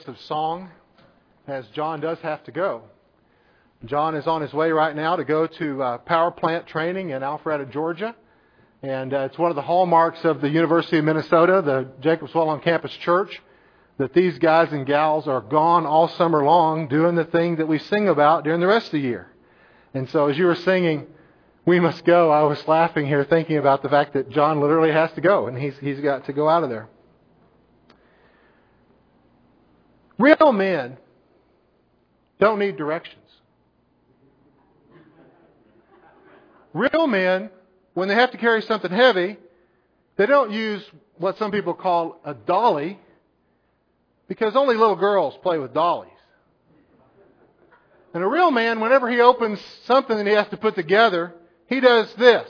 of song, as John does have to go. John is on his way right now to go to power plant training in Alpharetta, Georgia. And it's one of the hallmarks of the University of Minnesota, the Jacobswell on Campus Church, that these guys and gals are gone all summer long doing the thing that we sing about during the rest of the year. And so as you were singing, "We Must Go," I was laughing here thinking about the fact that John literally has to go, and he's got to go out of there. Real men don't need directions. Real men, when they have to carry something heavy, they don't use what some people call a dolly, because only little girls play with dollies. And a real man, whenever he opens something that he has to put together, he does this.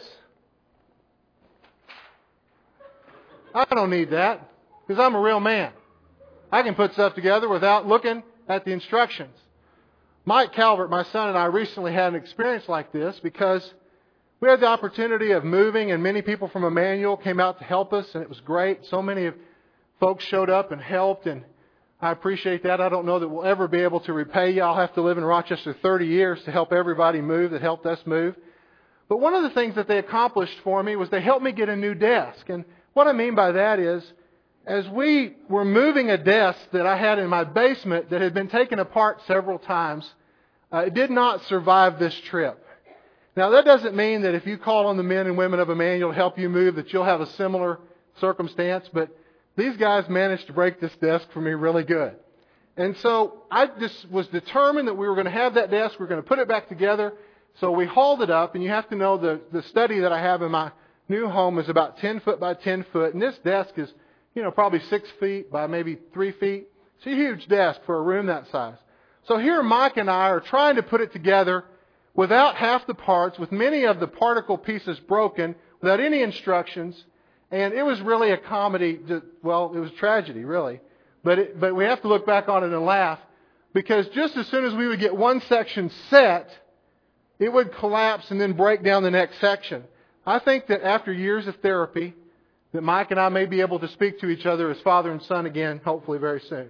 I don't need that, because I'm a real man. I can put stuff together without looking at the instructions. Mike Calvert, my son, and I recently had an experience like this because we had the opportunity of moving, and many people from Emmanuel came out to help us, and it was great. So many folks showed up and helped, and I appreciate that. I don't know that we'll ever be able to repay you. I'll have to live in Rochester 30 years to help everybody move that helped us move. But one of the things that they accomplished for me was they helped me get a new desk. And what I mean by that is, as we were moving a desk that I had in my basement that had been taken apart several times, it did not survive this trip. Now, that doesn't mean that if you call on the men and women of Emmanuel to help you move that you'll have a similar circumstance, but these guys managed to break this desk for me really good. And so I just was determined that we were going to have that desk, we were going to put it back together. So we hauled it up, and you have to know the study that I have in my new home is about 10 foot by 10 foot, and this desk is probably 6 feet by maybe 3 feet. It's a huge desk for a room that size. So here Mike and I are trying to put it together without half the parts, with many of the particle pieces broken, without any instructions. And it was really a comedy. Well, it was tragedy, really. But we have to look back on it and laugh, because just as soon as we would get one section set, it would collapse and then break down the next section. I think that after years of therapy, that Mike and I may be able to speak to each other as father and son again, hopefully very soon.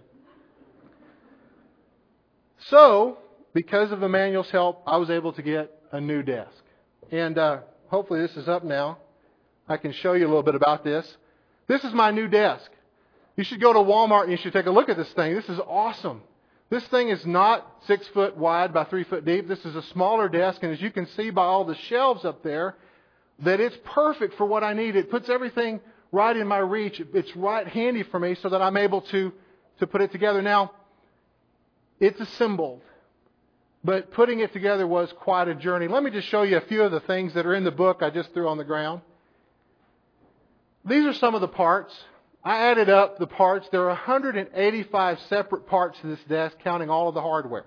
So, because of Emmanuel's help, I was able to get a new desk. And hopefully this is up now. I can show you a little bit about this. This is my new desk. You should go to Walmart and you should take a look at this thing. This is awesome. This thing is not 6 foot wide by 3 foot deep. This is a smaller desk, and as you can see by all the shelves up there, that it's perfect for what I need. It puts everything right in my reach. It's right handy for me so that I'm able to put it together. Now, it's assembled, but putting it together was quite a journey. Let me just show you a few of the things that are in the book I just threw on the ground. These are some of the parts. I added up the parts. There are 185 separate parts to this desk, counting all of the hardware.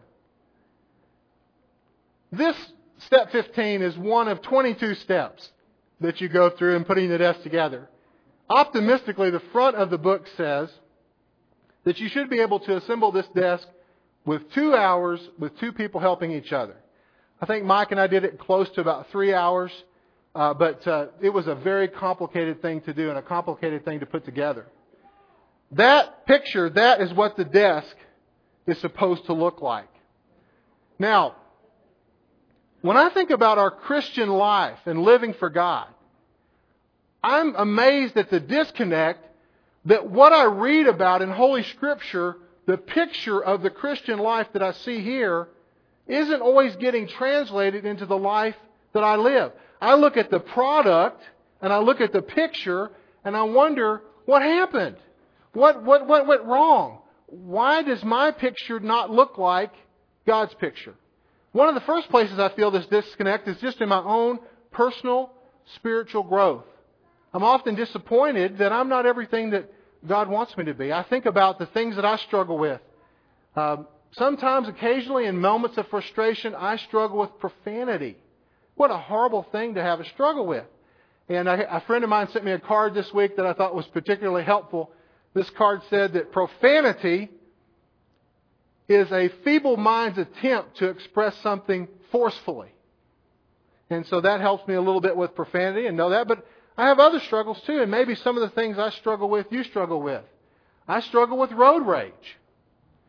This step 15 is one of 22 steps that you go through in putting the desk together. Optimistically, the front of the book says that you should be able to assemble this desk with 2 hours with 2 people helping each other. I think Mike and I did it close to about 3 hours, but it was a very complicated thing to do and a complicated thing to put together. That picture, that is what the desk is supposed to look like. Now, when I think about our Christian life and living for God, I'm amazed at the disconnect that what I read about in Holy Scripture, the picture of the Christian life that I see here, isn't always getting translated into the life that I live. I look at the product and I look at the picture and I wonder, what happened? What went wrong? Why does my picture not look like God's picture? One of the first places I feel this disconnect is just in my own personal spiritual growth. I'm often disappointed that I'm not everything that God wants me to be. I think about the things that I struggle with. Sometimes, occasionally, in moments of frustration, I struggle with profanity. What a horrible thing to have a struggle with. And a friend of mine sent me a card this week that I thought was particularly helpful. This card said that profanity is a feeble mind's attempt to express something forcefully. And so that helps me a little bit with profanity and know that. But I have other struggles too, and maybe some of the things I struggle with, you struggle with. I struggle with road rage.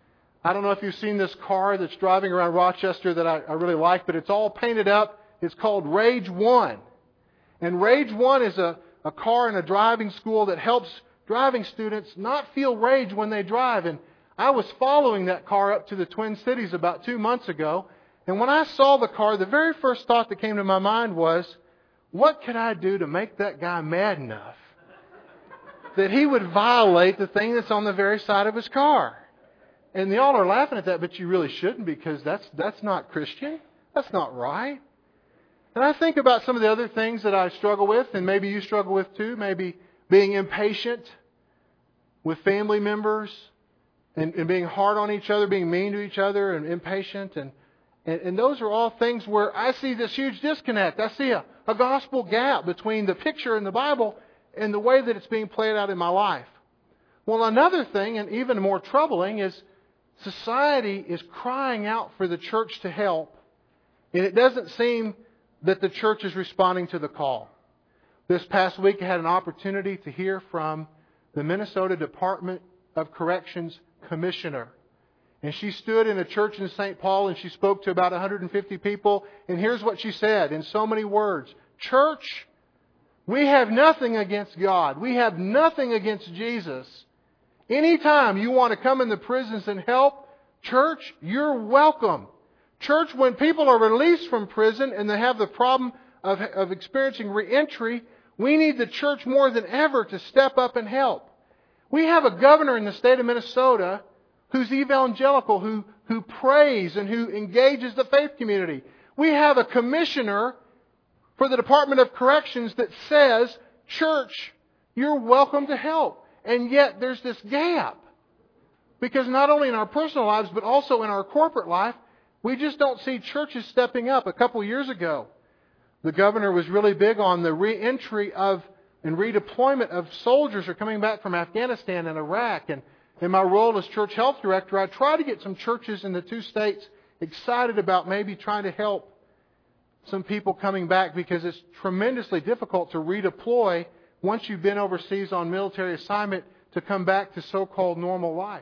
I don't know if you've seen this car that's driving around Rochester that I really like, but it's all painted up. It's called Rage 1. And Rage 1 is a car in a driving school that helps driving students not feel rage when they drive. And I was following that car up to the Twin Cities about 2 months ago. And when I saw the car, the very first thought that came to my mind was, what could I do to make that guy mad enough that he would violate the thing that's on the very side of his car? And y'all are laughing at that, but you really shouldn't, because that's not Christian. That's not right. And I think about some of the other things that I struggle with, and maybe you struggle with too. Maybe being impatient with family members and being hard on each other, being mean to each other and impatient. And those are all things where I see this huge disconnect. I see a gospel gap between the picture in the Bible and the way that it's being played out in my life. Well, another thing, and even more troubling, is society is crying out for the church to help, and it doesn't seem that the church is responding to the call. This past week I had an opportunity to hear from the Minnesota Department of Corrections Commissioner. And she stood in a church in St. Paul and she spoke to about 150 people. And here's what she said in so many words. Church, we have nothing against God. We have nothing against Jesus. Anytime you want to come in the prisons and help, church, you're welcome. Church, when people are released from prison and they have the problem of experiencing reentry, we need the church more than ever to step up and help. We have a governor in the state of Minnesota who's evangelical, who prays and who engages the faith community. We have a commissioner for the Department of Corrections that says, church, you're welcome to help. And yet there's this gap. Because not only in our personal lives, but also in our corporate life, we just don't see churches stepping up. A couple years ago, the governor was really big on the reentry of and redeployment of soldiers who are coming back from Afghanistan and Iraq. And in my role as church health director, I try to get some churches in the two states excited about maybe trying to help some people coming back, because it's tremendously difficult to redeploy once you've been overseas on military assignment to come back to so-called normal life.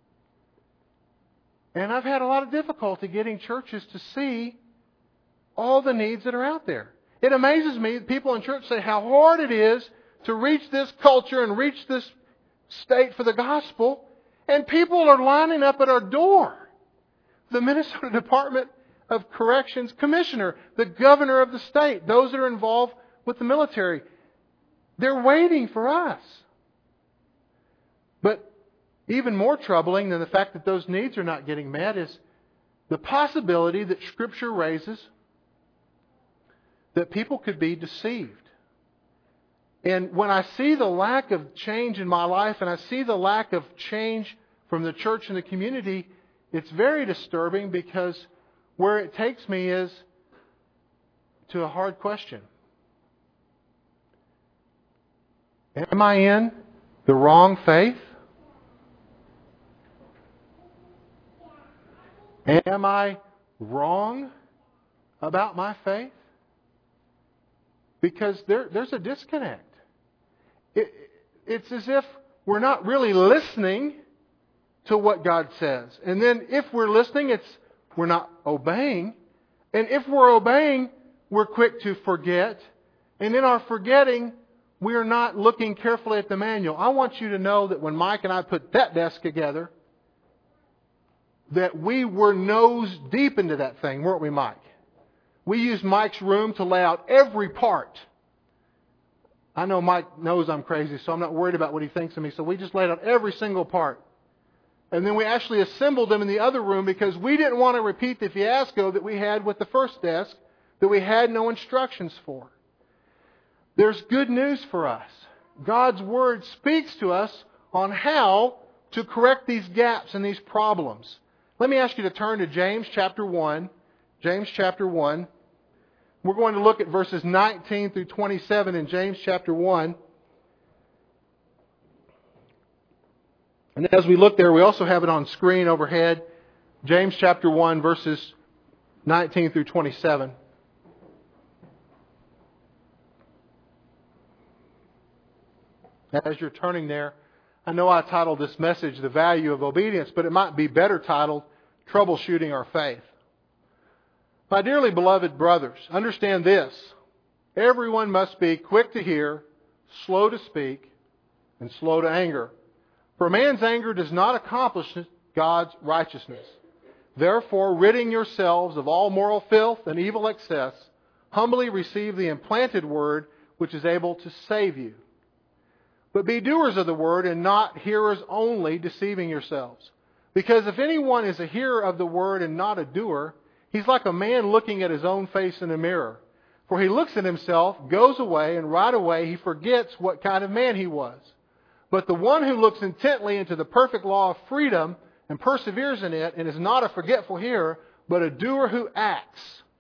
And I've had a lot of difficulty getting churches to see all the needs that are out there. It amazes me that people in church say how hard it is to reach this culture and reach this state for the gospel, and people are lining up at our door. The Minnesota Department of Corrections Commissioner, the governor of the state, those that are involved with the military, they're waiting for us. But even more troubling than the fact that those needs are not getting met is the possibility that Scripture raises that people could be deceived. And when I see the lack of change in my life, and I see the lack of change from the church and the community, it's very disturbing, because where it takes me is to a hard question. Am I in the wrong faith? Am I wrong about my faith? Because there's a disconnect. It's as if we're not really listening to what God says. And then if we're listening, we're not obeying. And if we're obeying, we're quick to forget. And in our forgetting, we are not looking carefully at the manual. I want you to know that when Mike and I put that desk together, that we were nose deep into that thing, weren't we, Mike? We used Mike's room to lay out every part. I know Mike knows I'm crazy, so I'm not worried about what he thinks of me. So we just laid out every single part. And then we actually assembled them in the other room, because we didn't want to repeat the fiasco that we had with the first desk that we had no instructions for. There's good news for us. God's Word speaks to us on how to correct these gaps and these problems. Let me ask you to turn to James chapter 1. James chapter 1. We're going to look at verses 19 through 27 in James chapter 1. And as we look there, we also have it on screen overhead. James chapter 1, verses 19 through 27. As you're turning there, I know I titled this message The Value of Obedience, but it might be better titled Troubleshooting Our Faith. My dearly beloved brothers, understand this. Everyone must be quick to hear, slow to speak, and slow to anger. For man's anger does not accomplish God's righteousness. Therefore, ridding yourselves of all moral filth and evil excess, humbly receive the implanted word which is able to save you. But be doers of the word and not hearers only, deceiving yourselves. Because if anyone is a hearer of the word and not a doer, he's like a man looking at his own face in a mirror. For he looks at himself, goes away, and right away he forgets what kind of man he was. But the one who looks intently into the perfect law of freedom and perseveres in it and is not a forgetful hearer, but a doer who acts,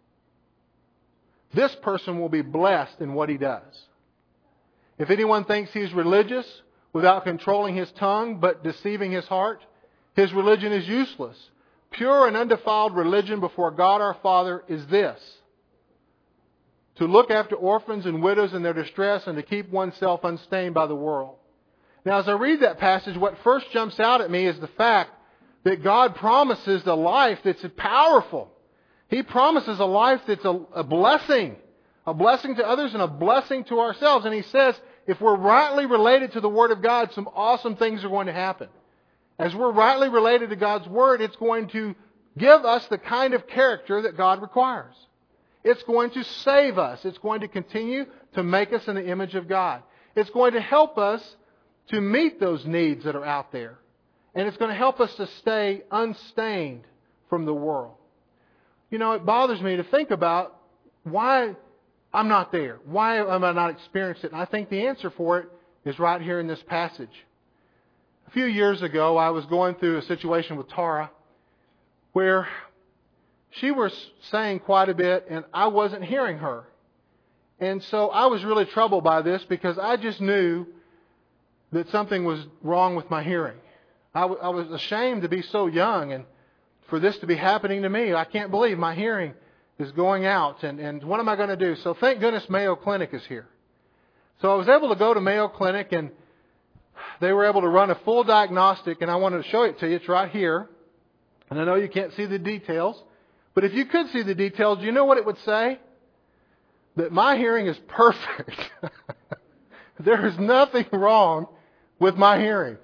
this person will be blessed in what he does. If anyone thinks he is religious without controlling his tongue but deceiving his heart, his religion is useless. Pure and undefiled religion before God our Father is this: to look after orphans and widows in their distress and to keep oneself unstained by the world. Now, as I read that passage, what first jumps out at me is the fact that God promises a life that's powerful. He promises a life that's a blessing to others and a blessing to ourselves. And He says, if we're rightly related to the Word of God, some awesome things are going to happen. As we're rightly related to God's Word, it's going to give us the kind of character that God requires. It's going to save us. It's going to continue to make us in the image of God. It's going to help us to meet those needs that are out there. And it's going to help us to stay unstained from the world. You know, it bothers me to think about why I'm not there. Why am I not experiencing it? And I think the answer for it is right here in this passage. A few years ago, I was going through a situation with Tara where she was saying quite a bit and I wasn't hearing her. And so I was really troubled by this because I just knew that something was wrong with my hearing. I was ashamed to be so young and for this to be happening to me. I can't believe my hearing is going out. And what am I going to do? So thank goodness Mayo Clinic is here. So I was able to go to Mayo Clinic and they were able to run a full diagnostic. And I wanted to show it to you. It's right here. And I know you can't see the details. But if you could see the details, do you know what it would say? That my hearing is perfect. There is nothing wrong with my hearing.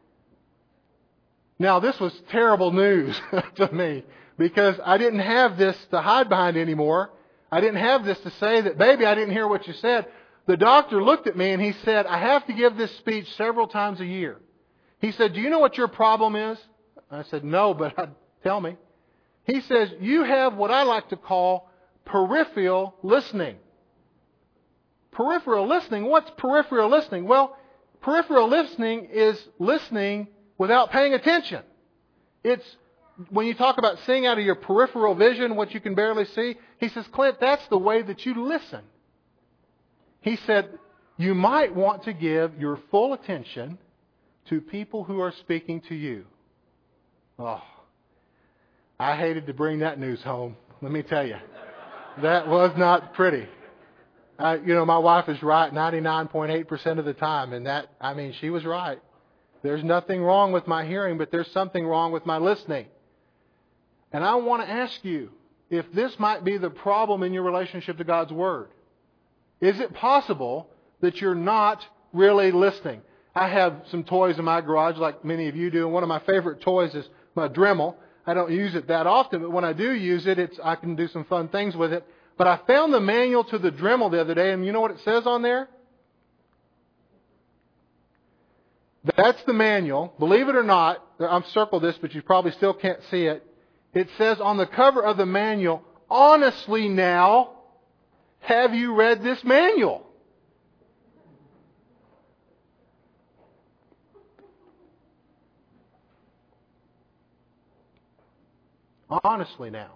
Now, this was terrible news to me because I didn't have this to hide behind anymore. I didn't have this to say that, baby, I didn't hear what you said. The doctor looked at me and he said, I have to give this speech several times a year. He said, do you know what your problem is? I said, no, but tell me. He says, you have what I like to call peripheral listening. Peripheral listening? What's peripheral listening? Well, peripheral listening is listening without paying attention. It's when you talk about seeing out of your peripheral vision, what you can barely see. He says, Clint, that's the way that you listen. He said, you might want to give your full attention to people who are speaking to you. Oh, I hated to bring that news home. Let me tell you. That was not pretty. My wife is right 99.8% of the time. And she was right. There's nothing wrong with my hearing, but there's something wrong with my listening. And I want to ask you if this might be the problem in your relationship to God's Word. Is it possible that you're not really listening? I have some toys in my garage like many of you do, and one of my favorite toys is my Dremel. I don't use it that often, but when I do use it, I can do some fun things with it. But I found the manual to the Dremel the other day, and you know what it says on there? That's the manual. Believe it or not, I've circled this, but you probably still can't see it. It says on the cover of the manual, honestly now, have you read this manual? Honestly now,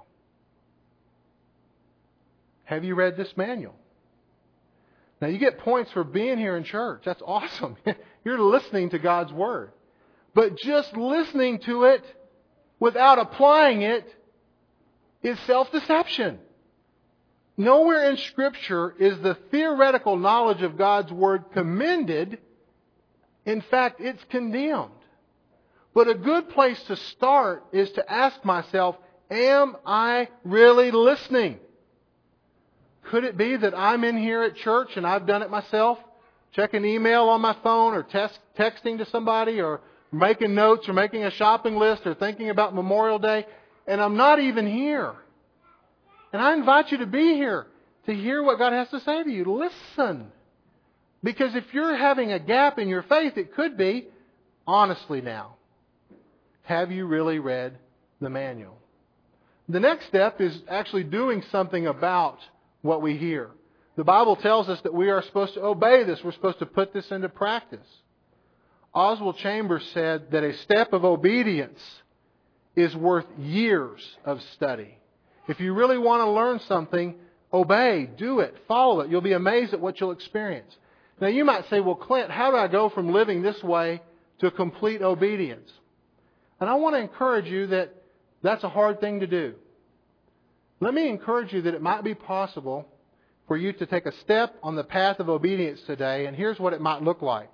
have you read this manual? Now, you get points for being here in church. That's awesome. You're listening to God's Word. But just listening to it without applying it is self-deception. Nowhere in Scripture is the theoretical knowledge of God's Word commended In fact, it's condemned. But a good place to start is to ask myself, am I really listening? Could it be that I'm in here at church and I've done it myself? Checking email on my phone or texting to somebody or making notes or making a shopping list or thinking about Memorial Day, and I'm not even here. And I invite you to be here to hear what God has to say to you. Listen. Because if you're having a gap in your faith, it could be, honestly now, have you really read the manual? The next step is actually doing something about what we hear. The Bible tells us that we are supposed to obey this. We're supposed to put this into practice. Oswald Chambers said that a step of obedience is worth years of study. If you really want to learn something, obey, do it, follow it. You'll be amazed at what you'll experience. Now you might say, well, Clint, how do I go from living this way to complete obedience? And I want to encourage you that that's a hard thing to do. Let me encourage you that it might be possible for you to take a step on the path of obedience today, and here's what it might look like.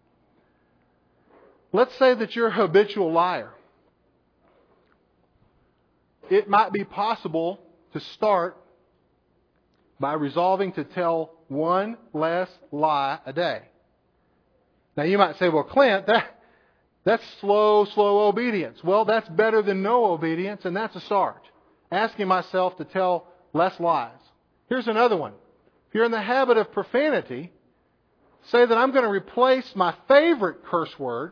Let's say that you're a habitual liar. It might be possible to start by resolving to tell one less lie a day. Now you might say, well, Clint, that's slow obedience. Well, that's better than no obedience, and that's a start. Asking myself to tell less lies. Here's another one. If you're in the habit of profanity, say that I'm going to replace my favorite curse word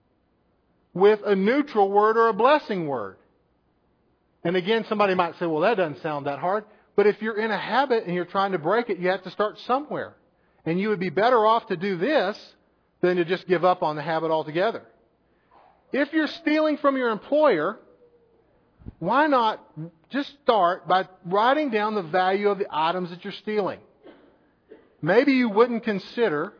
with a neutral word or a blessing word. And again, somebody might say, well, that doesn't sound that hard. But if you're in a habit and you're trying to break it, you have to start somewhere. And you would be better off to do this than to just give up on the habit altogether. If you're stealing from your employer, why not just start by writing down the value of the items that you're stealing? Maybe you wouldn't consider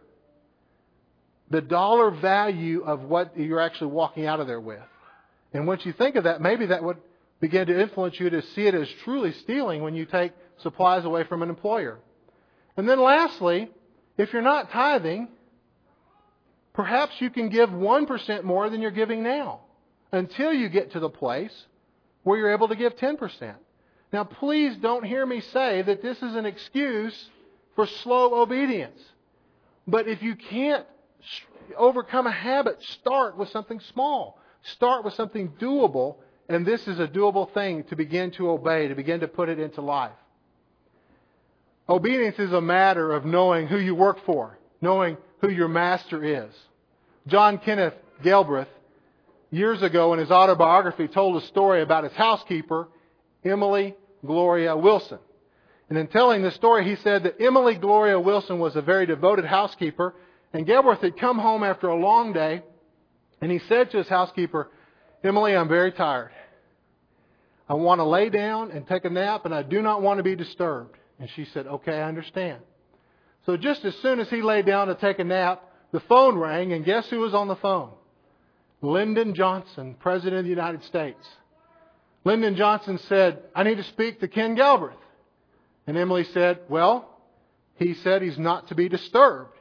the dollar value of what you're actually walking out of there with. And once you think of that, maybe that would begin to influence you to see it as truly stealing when you take supplies away from an employer. And then lastly, if you're not tithing, perhaps you can give 1% more than you're giving now until you get to the place where you're able to give 10%. Now, please don't hear me say that this is an excuse for slow obedience. But if you can't overcome a habit, start with something small. Start with something doable, and this is a doable thing to begin to obey, to begin to put it into life. Obedience is a matter of knowing who you work for, knowing who your master is. John Kenneth Galbraith, years ago in his autobiography, told a story about his housekeeper, Emily Gloria Wilson. And in telling this story, he said that Emily Gloria Wilson was a very devoted housekeeper, and Galbraith had come home after a long day, and he said to his housekeeper, Emily, I'm very tired. I want to lay down and take a nap, and I do not want to be disturbed. And she said, okay, I understand. So just as soon as he lay down to take a nap, the phone rang, and guess who was on the phone? Lyndon Johnson, President of the United States. Lyndon Johnson said, I need to speak to Ken Galbraith. And Emily said, well, he said he's not to be disturbed.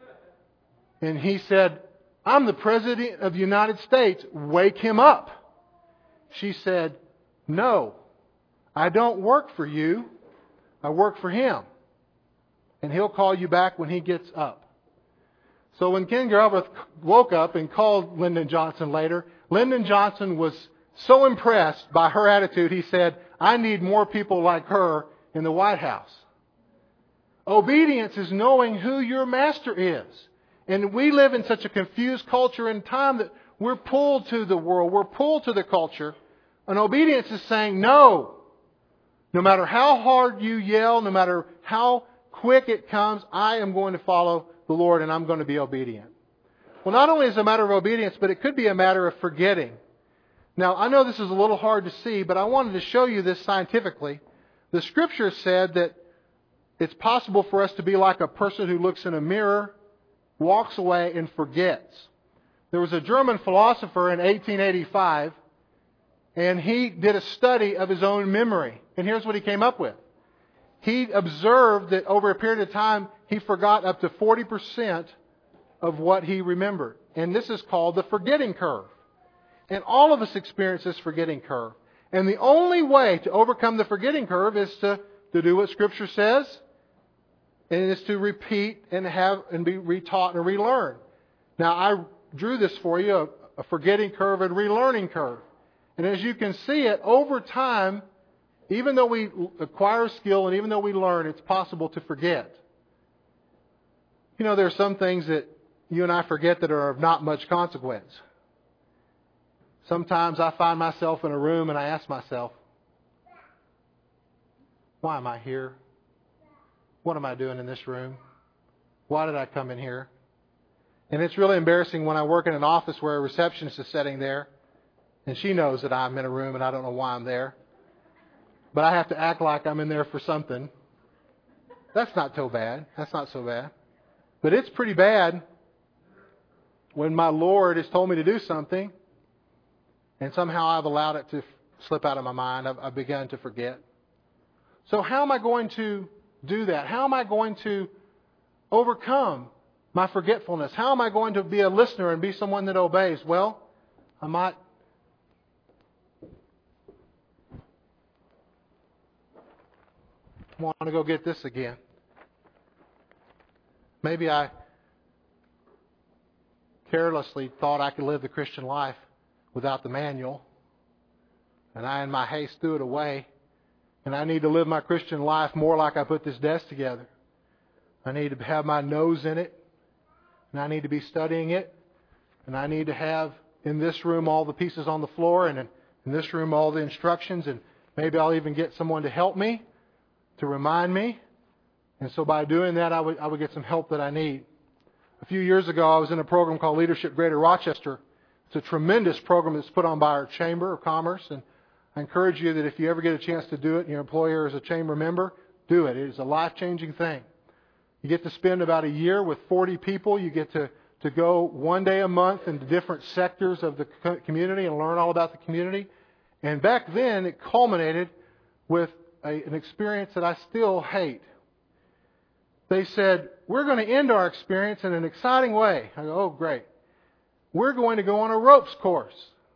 And he said, I'm the President of the United States. Wake him up. She said, no, I don't work for you. I work for him. And he'll call you back when he gets up. So when Ken Galbraith woke up and called Lyndon Johnson later, Lyndon Johnson was so impressed by her attitude, he said, I need more people like her in the White House. Obedience is knowing who your master is. And we live in such a confused culture and time that we're pulled to the world, we're pulled to the culture. And obedience is saying no. No matter how hard you yell, no matter how quick it comes, I am going to follow the Lord and I'm going to be obedient. Well, not only is it a matter of obedience, but it could be a matter of forgetting. Now, I know this is a little hard to see, but I wanted to show you this scientifically. The Scripture said that it's possible for us to be like a person who looks in a mirror, walks away, and forgets. There was a German philosopher in 1885, and he did a study of his own memory. And here's what he came up with. He observed that over a period of time, he forgot up to 40% of what he remembered. And this is called the forgetting curve. And all of us experience this forgetting curve. And the only way to overcome the forgetting curve is to do what Scripture says, and it is to repeat and be retaught and relearn. Now, I drew this for you, a forgetting curve and relearning curve. And as you can see it, over time, even though we acquire skill and even though we learn, it's possible to forget. You know, there are some things that you and I forget that are of not much consequence. Sometimes I find myself in a room and I ask myself, why am I here? What am I doing in this room? Why did I come in here? And it's really embarrassing when I work in an office where a receptionist is sitting there and she knows that I'm in a room and I don't know why I'm there. But I have to act like I'm in there for something. That's not so bad. That's not so bad. But it's pretty bad when my Lord has told me to do something and somehow I've allowed it to slip out of my mind. I've begun to forget. So how am I going to do that? How am I going to overcome my forgetfulness? How am I going to be a listener and be someone that obeys? Well, I might want to go get this again. Maybe I carelessly thought I could live the Christian life without the manual, and I in my haste threw it away. And I need to live my Christian life more like I put this desk together. I need to have my nose in it, and I need to be studying it, and I need to have in this room all the pieces on the floor, and in this room all the instructions, and maybe I'll even get someone to help me, to remind me. And so by doing that, I would get some help that I need. A few years ago, I was in a program called Leadership Greater Rochester. It's a tremendous program that's put on by our Chamber of Commerce, and I encourage you that if you ever get a chance to do it and your employer is a chamber member, do it. It is a life-changing thing. You get to spend about a year with 40 people. You get to go one day a month into different sectors of the community and learn all about the community. And back then, it culminated with an experience that I still hate. They said, we're going to end our experience in an exciting way. I go, oh, great. We're going to go on a ropes course.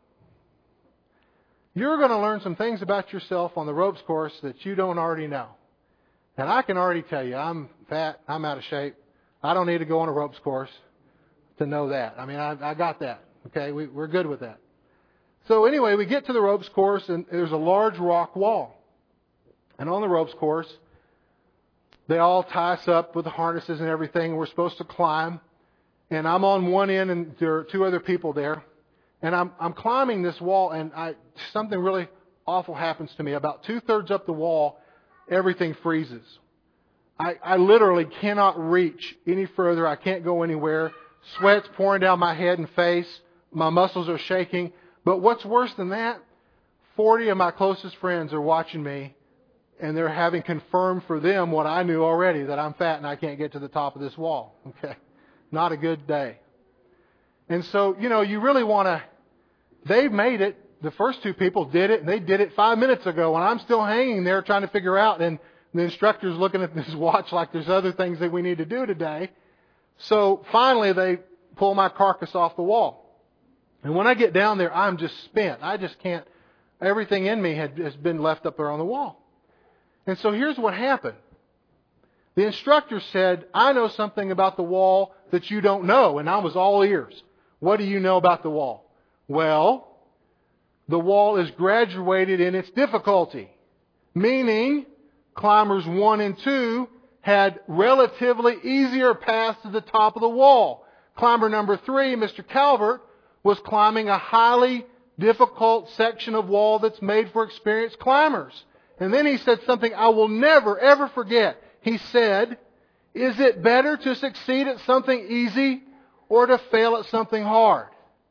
You're going to learn some things about yourself on the ropes course that you don't already know. And I can already tell you, I'm fat, I'm out of shape. I don't need to go on a ropes course to know that. I mean, I got that. Okay, we're good with that. So anyway, we get to the ropes course, and there's a large rock wall. And on the ropes course, they all tie us up with the harnesses and everything. We're supposed to climb. And I'm on one end, and there are two other people there. And I'm climbing this wall, and something really awful happens to me. About 2/3 up the wall, everything freezes. I literally cannot reach any further. I can't go anywhere. Sweat's pouring down my head and face. My muscles are shaking. But what's worse than that, 40 of my closest friends are watching me, and they're having confirmed for them what I knew already, that I'm fat and I can't get to the top of this wall. Okay, not a good day. And so, you really want to... They've made it. The first two people did it, and they did it 5 minutes ago, and I'm still hanging there trying to figure out, and the instructor's looking at this watch like there's other things that we need to do today. So finally, they pull my carcass off the wall. And when I get down there, I'm just spent. I just can't... Everything in me has been left up there on the wall. And so here's what happened. The instructor said, I know something about the wall that you don't know. And I was all ears. What do you know about the wall? Well, the wall is graduated in its difficulty. Meaning, climbers 1 and 2 had relatively easier paths to the top of the wall. Climber number 3, Mr. Calvert, was climbing a highly difficult section of wall that's made for experienced climbers. And then he said something I will never, ever forget. He said, is it better to succeed at something easy or to fail at something hard?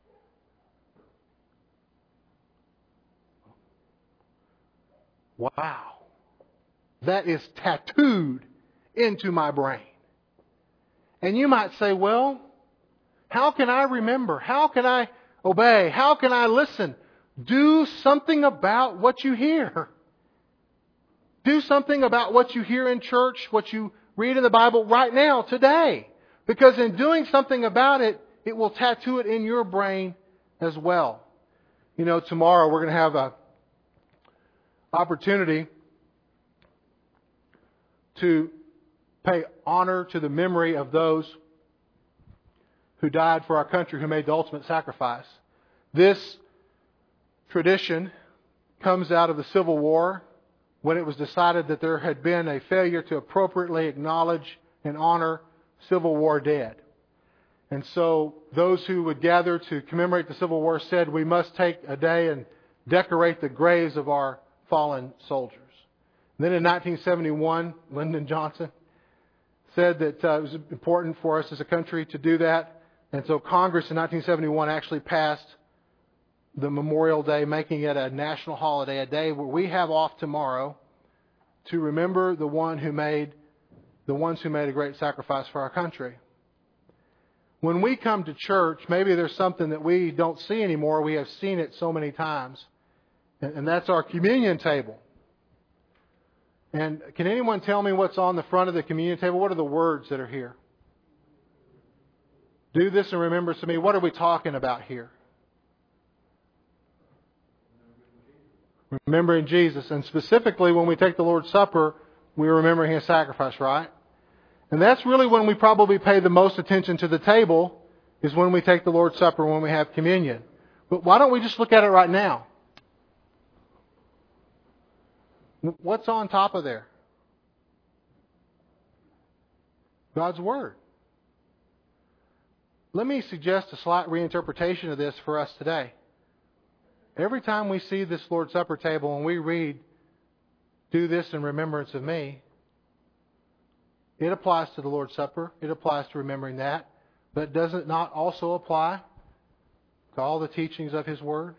Wow. That is tattooed into my brain. And you might say, well, how can I remember? How can I obey? How can I listen? Do something about what you hear. Do something about what you hear in church, what you read in the Bible right now, today. Because in doing something about it, it will tattoo it in your brain as well. You know, tomorrow we're going to have an opportunity to pay honor to the memory of those who died for our country, who made the ultimate sacrifice. This tradition comes out of the Civil War, when it was decided that there had been a failure to appropriately acknowledge and honor Civil War dead. And so those who would gather to commemorate the Civil War said, we must take a day and decorate the graves of our fallen soldiers. And then in 1971, Lyndon Johnson said that it was important for us as a country to do that. And so Congress in 1971 actually passed the Memorial Day, making it a national holiday, a day where we have off tomorrow to remember the ones who made a great sacrifice for our country. When we come to church, maybe there's something that we don't see anymore. We have seen it so many times. And that's our communion table. And can anyone tell me what's on the front of the communion table? What are the words that are here? Do this in remembrance of me. What are we talking about here? Remembering Jesus. And specifically, when we take the Lord's Supper, we're remembering His sacrifice, right? And that's really when we probably pay the most attention to the table, is when we take the Lord's Supper, when we have communion. But why don't we just look at it right now? What's on top of there? God's Word. Let me suggest a slight reinterpretation of this for us today. Every time we see this Lord's Supper table and we read, do this in remembrance of me, it applies to the Lord's Supper. It applies to remembering that. But does it not also apply to all the teachings of His Word?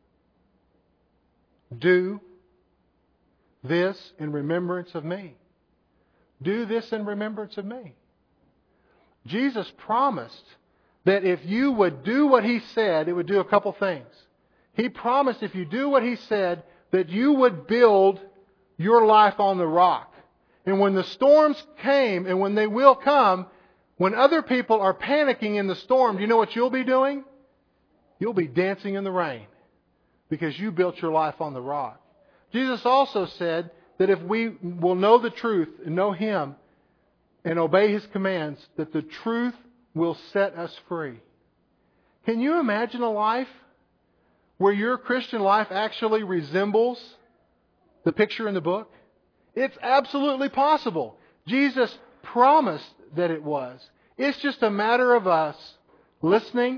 Do this in remembrance of me. Do this in remembrance of me. Jesus promised that if you would do what He said, it would do a couple things. He promised if you do what He said, that you would build your life on the rock. And when the storms came, and when they will come, when other people are panicking in the storm, do you know what you'll be doing? You'll be dancing in the rain, because you built your life on the rock. Jesus also said that if we will know the truth and know Him and obey His commands, that the truth will set us free. Can you imagine a life where your Christian life actually resembles the picture in the book? It's absolutely possible. Jesus promised that it was. It's just a matter of us listening,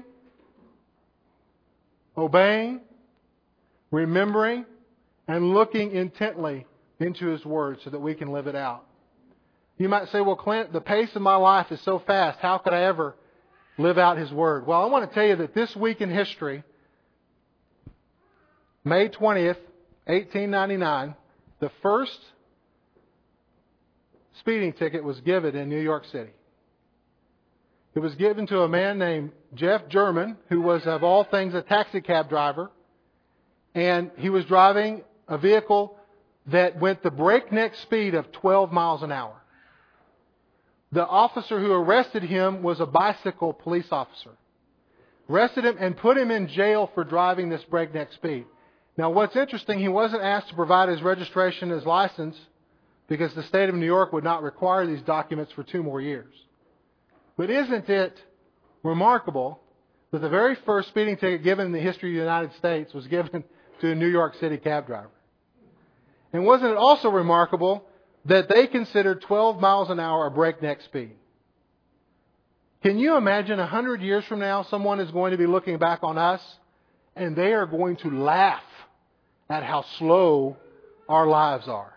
obeying, remembering, and looking intently into His Word so that we can live it out. You might say, well, Clint, the pace of my life is so fast. How could I ever live out His Word? Well, I want to tell you that this week in history, May 20th, 1899, the first speeding ticket was given in New York City. It was given to a man named Jeff German, who was, of all things, a taxi cab driver. And he was driving a vehicle that went the breakneck speed of 12 miles an hour. The officer who arrested him was a bicycle police officer. Arrested him and put him in jail for driving this breakneck speed. Now, what's interesting, he wasn't asked to provide his registration and his license, because the state of New York would not require these documents for 2 more years. But isn't it remarkable that the very first speeding ticket given in the history of the United States was given to a New York City cab driver? And wasn't it also remarkable that they considered 12 miles an hour a breakneck speed? Can you imagine 100 years from now, someone is going to be looking back on us and they are going to laugh at how slow our lives are?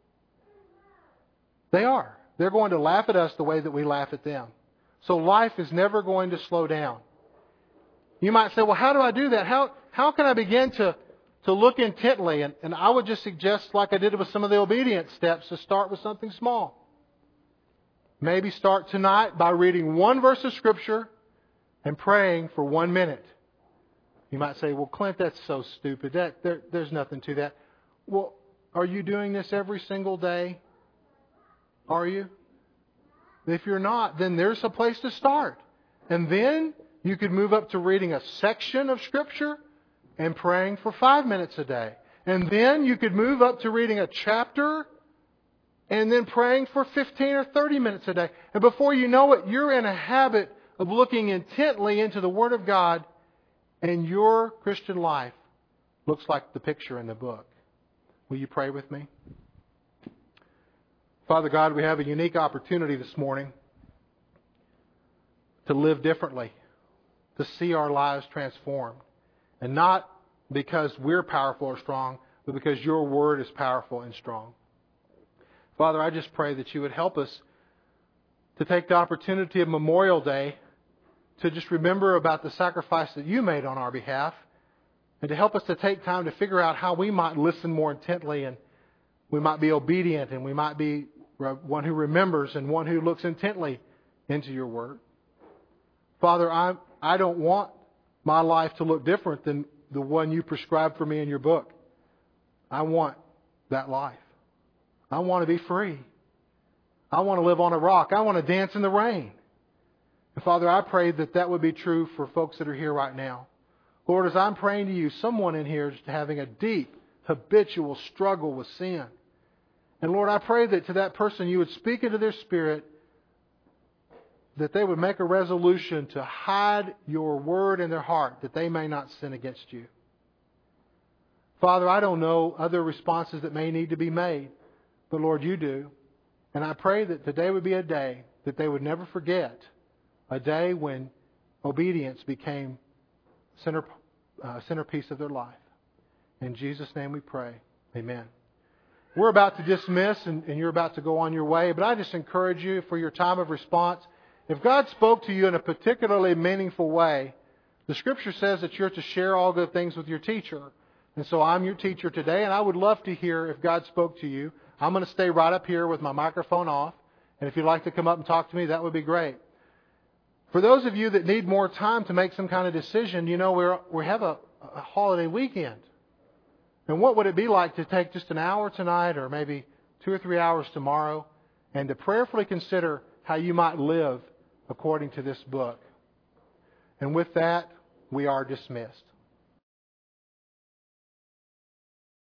They are. They're going to laugh at us the way that we laugh at them. So life is never going to slow down. You might say, well, how do I do that? How can I begin to look intently? And I would just suggest, like I did with some of the obedience steps, to start with something small. Maybe start tonight by reading one verse of Scripture and praying for 1 minute. You might say, well, Clint, that's so stupid. There's nothing to that. Well, are you doing this every single day? Are you? If you're not, then there's a place to start. And then you could move up to reading a section of Scripture and praying for 5 minutes a day. And then you could move up to reading a chapter and then praying for 15 or 30 minutes a day. And before you know it, you're in a habit of looking intently into the Word of God, and your Christian life looks like the picture in the book. Will you pray with me? Father God, we have a unique opportunity this morning to live differently, to see our lives transformed. And not because we're powerful or strong, but because your Word is powerful and strong. Father, I just pray that you would help us to take the opportunity of Memorial Day to just remember about the sacrifice that you made on our behalf, and to help us to take time to figure out how we might listen more intently, and we might be obedient, and we might be one who remembers and one who looks intently into your Word. Father, I don't want my life to look different than the one you prescribed for me in your book. I want that life. I want to be free. I want to live on a rock. I want to dance in the rain. And Father, I pray that that would be true for folks that are here right now. Lord, as I'm praying to you, someone in here is having a deep, habitual struggle with sin. And Lord, I pray that to that person you would speak into their spirit, that they would make a resolution to hide your word in their heart, that they may not sin against you. Father, I don't know other responses that may need to be made, but Lord, you do. And I pray that today would be a day that they would never forget, a day when obedience became centerpiece of their life. In Jesus' name we pray. Amen. We're about to dismiss and you're about to go on your way, but I just encourage you for your time of response. If God spoke to you in a particularly meaningful way, the Scripture says that you're to share all good things with your teacher. And so I'm your teacher today, and I would love to hear if God spoke to you. I'm going to stay right up here with my microphone off, and if you'd like to come up and talk to me, that would be great. For those of you that need more time to make some kind of decision, you know, we have a holiday weekend. And what would it be like to take just an hour tonight or maybe 2 or 3 hours tomorrow and to prayerfully consider how you might live according to this book? And with that, we are dismissed.